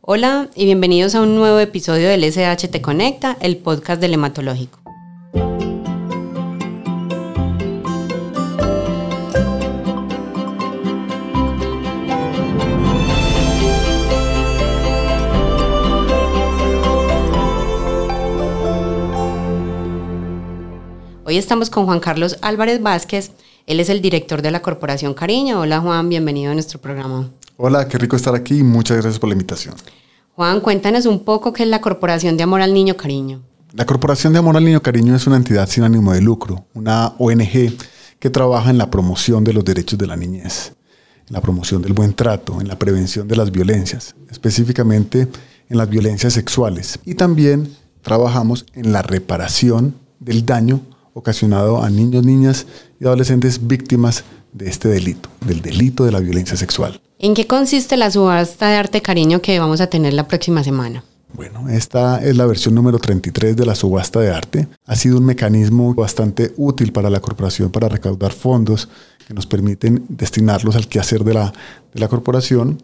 Hola y bienvenidos a un nuevo episodio del SH Te Conecta, el podcast del hematológico. Hoy estamos con Juan Carlos Álvarez Vázquez. Él es el director de la Corporación Cariño. Hola Juan, bienvenido a nuestro programa. Hola, qué rico estar aquí y muchas gracias por la invitación. Juan, cuéntanos un poco qué es la Corporación de Amor al Niño Cariño. La Corporación de Amor al Niño Cariño es una entidad sin ánimo de lucro, una ONG que trabaja en la promoción de los derechos de la niñez, en la promoción del buen trato, en la prevención de las violencias, específicamente en las violencias sexuales. Y también trabajamos en la reparación del daño ocasionado a niños, niñas y adolescentes víctimas de este delito, del delito de la violencia sexual. ¿En qué consiste la subasta de arte cariño que vamos a tener la próxima semana? Bueno, esta es la versión número 33 de la subasta de arte. Ha sido un mecanismo bastante útil para la corporación para recaudar fondos que nos permiten destinarlos al quehacer de la corporación.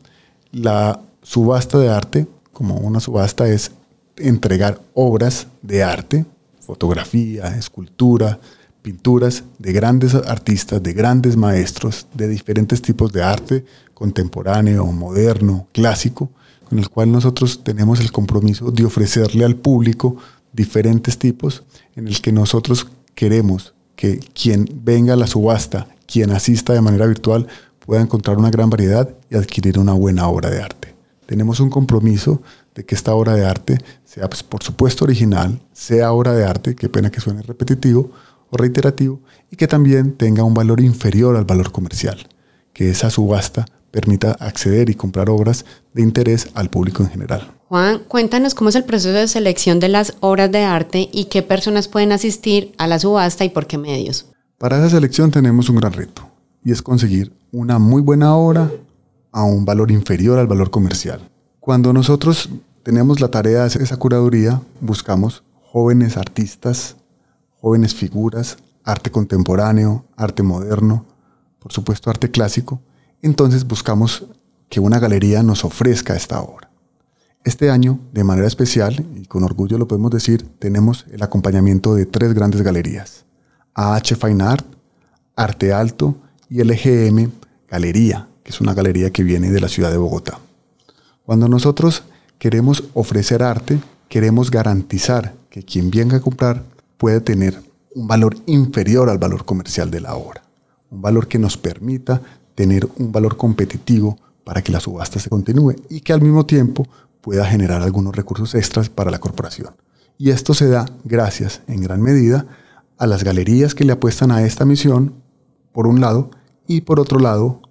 La subasta de arte, como una subasta, es entregar obras de arte, fotografía, escultura, pinturas de grandes artistas, de grandes maestros, de diferentes tipos de arte, contemporáneo, moderno, clásico, con el cual nosotros tenemos el compromiso de ofrecerle al público diferentes tipos, en el que nosotros queremos que quien venga a la subasta, quien asista de manera virtual, pueda encontrar una gran variedad y adquirir una buena obra de arte. Tenemos un compromiso de que esta obra de arte sea, pues, por supuesto, original, sea obra de arte, qué pena que suene repetitivo o reiterativo, y que también tenga un valor inferior al valor comercial, que esa subasta permita acceder y comprar obras de interés al público en general. Juan, cuéntanos cómo es el proceso de selección de las obras de arte y qué personas pueden asistir a la subasta y por qué medios. Para esa selección tenemos un gran reto, y es conseguir una muy buena obra a un valor inferior al valor comercial. Cuando nosotros tenemos la tarea de hacer esa curaduría, buscamos jóvenes artistas, jóvenes figuras, arte contemporáneo, arte moderno, por supuesto arte clásico. Entonces buscamos que una galería nos ofrezca esta obra. Este año, de manera especial, y con orgullo lo podemos decir, tenemos el acompañamiento de 3 grandes galerías: AH Fine Art, Arte Alto y LGM Galería, que es una galería que viene de la ciudad de Bogotá. Cuando nosotros queremos ofrecer arte, queremos garantizar que quien venga a comprar puede tener un valor inferior al valor comercial de la obra, un valor que nos permita tener un valor competitivo para que la subasta se continúe y que al mismo tiempo pueda generar algunos recursos extras para la corporación. Y esto se da gracias, en gran medida, a las galerías que le apuestan a esta misión, por un lado, y por otro lado,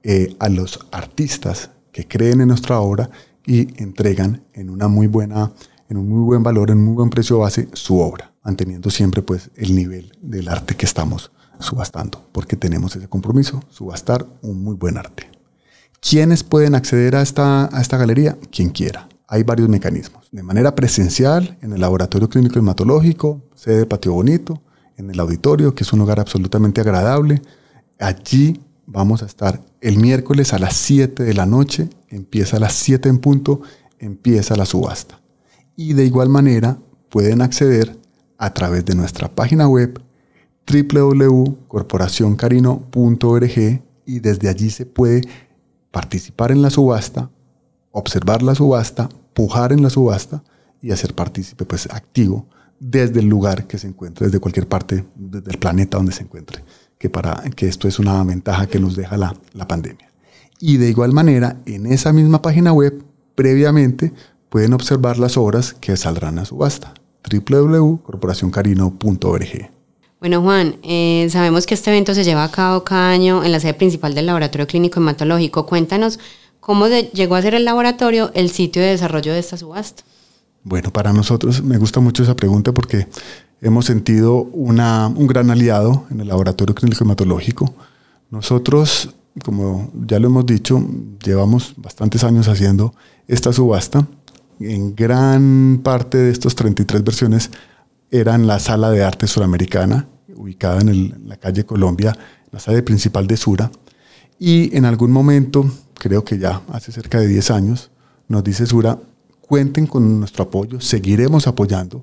a los artistas que creen en nuestra obra y entregan en un muy buen valor, en un muy buen precio base, su obra, manteniendo siempre pues el nivel del arte que estamos subastando, porque tenemos ese compromiso, subastar un muy buen arte. ¿Quiénes pueden acceder a esta galería? Quien quiera. Hay varios mecanismos. De manera presencial, en el Laboratorio Clínico Hematológico, sede de Patio Bonito, en el auditorio, que es un lugar absolutamente agradable. Allí vamos a estar el miércoles a las 7 de la noche, empieza a las 7 en punto, empieza la subasta. Y de igual manera pueden acceder a través de nuestra página web www.corporacioncarino.org y desde allí se puede participar en la subasta, observar la subasta, pujar en la subasta y hacer partícipe pues activo desde el lugar que se encuentre, desde cualquier parte del planeta donde se encuentre, que esto es una ventaja que nos deja la pandemia. Y de igual manera, en esa misma página web, previamente pueden observar las obras que saldrán a subasta, www.corporacioncarino.org. Bueno, Juan, sabemos que este evento se lleva a cabo cada año en la sede principal del Laboratorio Clínico Hematológico. Cuéntanos cómo llegó a ser el laboratorio el sitio de desarrollo de esta subasta. Bueno, para nosotros me gusta mucho esa pregunta porque hemos sentido un gran aliado en el Laboratorio Clínico Hematológico. Nosotros, como ya lo hemos dicho, llevamos bastantes años haciendo esta subasta. En gran parte de estos 33 versiones era en la Sala de Arte Suramericana, ubicada en la calle Colombia, la sede principal de Sura. Y en algún momento, creo que ya hace cerca de 10 años, nos dice Sura, cuenten con nuestro apoyo, seguiremos apoyando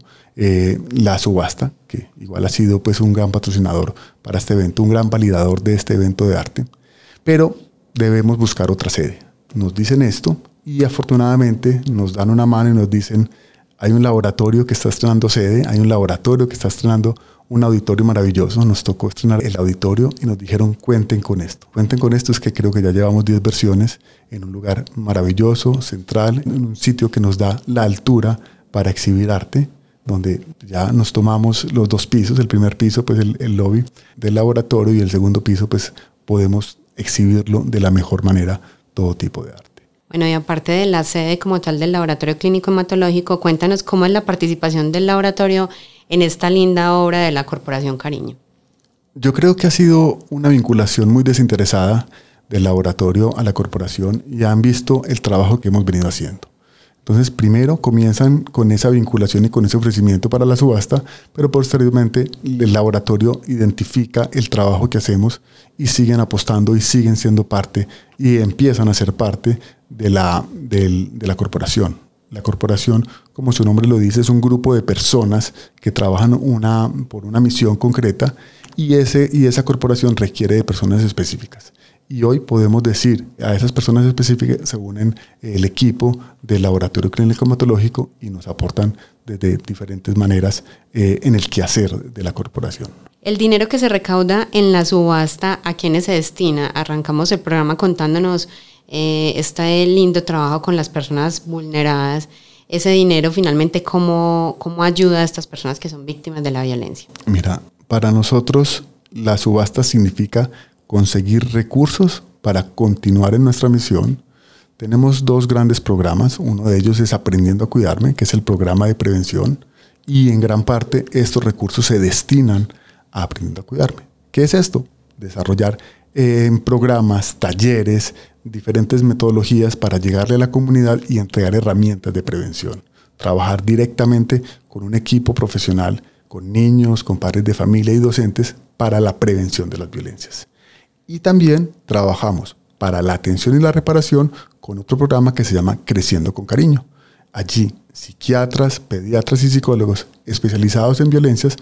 la subasta, que igual ha sido pues un gran patrocinador para este evento, un gran validador de este evento de arte, pero debemos buscar otra sede. Nos dicen esto y afortunadamente nos dan una mano y nos dicen, hay un laboratorio que está estrenando sede, hay un laboratorio que está estrenando un auditorio maravilloso. Nos tocó estrenar el auditorio y nos dijeron, cuenten con esto. Cuenten con esto, es que creo que ya llevamos 10 versiones en un lugar maravilloso, central, en un sitio que nos da la altura para exhibir arte, donde ya nos tomamos los 2 pisos, el primer piso pues el lobby del laboratorio y el segundo piso pues podemos exhibirlo de la mejor manera, todo tipo de arte. Bueno, y aparte de la sede como tal del Laboratorio Clínico Hematológico, cuéntanos cómo es la participación del laboratorio en esta linda obra de la Corporación Cariño. Yo creo que ha sido una vinculación muy desinteresada del laboratorio a la corporación y han visto el trabajo que hemos venido haciendo. Entonces, primero comienzan con esa vinculación y con ese ofrecimiento para la subasta, pero posteriormente el laboratorio identifica el trabajo que hacemos y siguen apostando y siguen siendo parte y empiezan a ser parte de la corporación. La corporación, como su nombre lo dice, es un grupo de personas que trabajan por una misión concreta y esa corporación requiere de personas específicas. Y hoy podemos decir, a esas personas específicas se unen el equipo del Laboratorio Clínico Hematológico y nos aportan desde diferentes maneras en el quehacer de la corporación. El dinero que se recauda en la subasta, ¿a quiénes se destina? Arrancamos el programa contándonos este lindo trabajo con las personas vulneradas. Ese dinero finalmente, ¿cómo ayuda a estas personas que son víctimas de la violencia? Mira, para nosotros la subasta significa conseguir recursos para continuar en nuestra misión. Tenemos 2 grandes programas. Uno de ellos es Aprendiendo a Cuidarme, que es el programa de prevención, y en gran parte estos recursos se destinan a Aprendiendo a Cuidarme. ¿Qué es esto? Desarrollar programas, talleres, diferentes metodologías para llegarle a la comunidad y entregar herramientas de prevención. Trabajar directamente con un equipo profesional, con niños, con padres de familia y docentes para la prevención de las violencias. Y también trabajamos para la atención y la reparación con otro programa que se llama Creciendo con Cariño. Allí, psiquiatras, pediatras y psicólogos especializados en violencias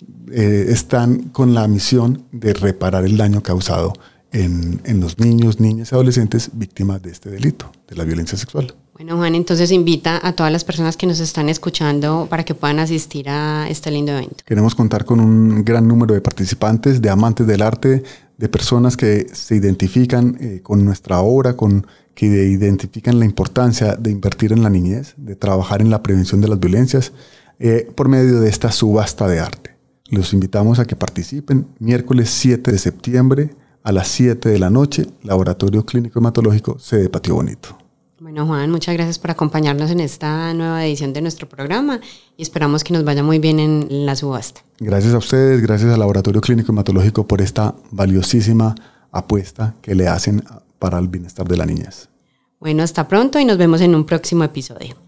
están con la misión de reparar el daño causado en los niños, niñas y adolescentes víctimas de este delito, de la violencia sexual. Bueno, Juan, entonces invita a todas las personas que nos están escuchando para que puedan asistir a este lindo evento. Queremos contar con un gran número de participantes, de amantes del arte, de personas que se identifican con nuestra obra, que identifican la importancia de invertir en la niñez, de trabajar en la prevención de las violencias por medio de esta subasta de arte. Los invitamos a que participen miércoles 7 de septiembre a las 7 de la noche, Laboratorio Clínico Hematológico, sede Patio Bonito. Bueno, Juan, muchas gracias por acompañarnos en esta nueva edición de nuestro programa y esperamos que nos vaya muy bien en la subasta. Gracias a ustedes, gracias al Laboratorio Clínico Hematológico por esta valiosísima apuesta que le hacen para el bienestar de la niñez. Bueno, hasta pronto y nos vemos en un próximo episodio.